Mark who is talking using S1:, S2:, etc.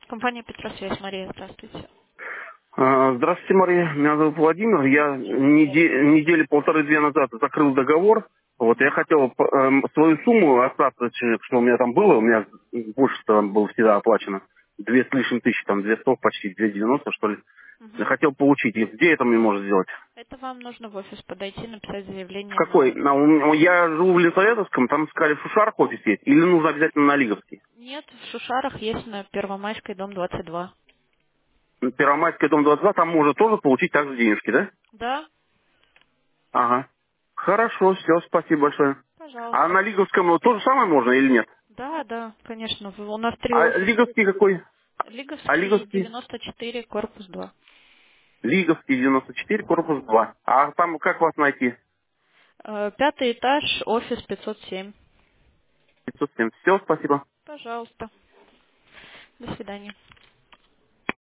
S1: Компания Петросвязь. Мария, здравствуйте.
S2: Здравствуйте, Мария. Меня зовут Владимир. Я недели полторы-две назад закрыл договор. Вот я хотел свою сумму остаться, что у меня там было, у меня больше там было всегда оплачено. 2 с лишним тысячи, там 200, почти 290, что ли. Я
S1: Мгм.
S2: хотел получить их. Где это мне можно сделать?
S1: Это вам нужно в офис подойти, написать
S2: В
S1: заявление
S2: какой?
S1: на...
S2: Я живу в Лисаветовском, там сказали, в Шушарах офис есть. Или нужно обязательно на Лиговский?
S1: Нет, в Шушарах есть на Первомайской, дом 22.
S2: Первомайский дом 22, там можно тоже получить также денежки, да?
S1: Да,
S2: Ага. Хорошо, все, спасибо большое. А
S1: пожалуйста.
S2: на Лиговском то же самое можно или нет?
S1: Да, да, конечно. У нас три
S2: А
S1: офиса.
S2: Лиговский какой? А
S1: Лиговский
S2: Лиговский?
S1: 94, корпус 2.
S2: Лиговский 94, корпус 2. А там как вас найти?
S1: Пятый этаж, офис 507.
S2: 507. Все, спасибо.
S1: Пожалуйста. До свидания.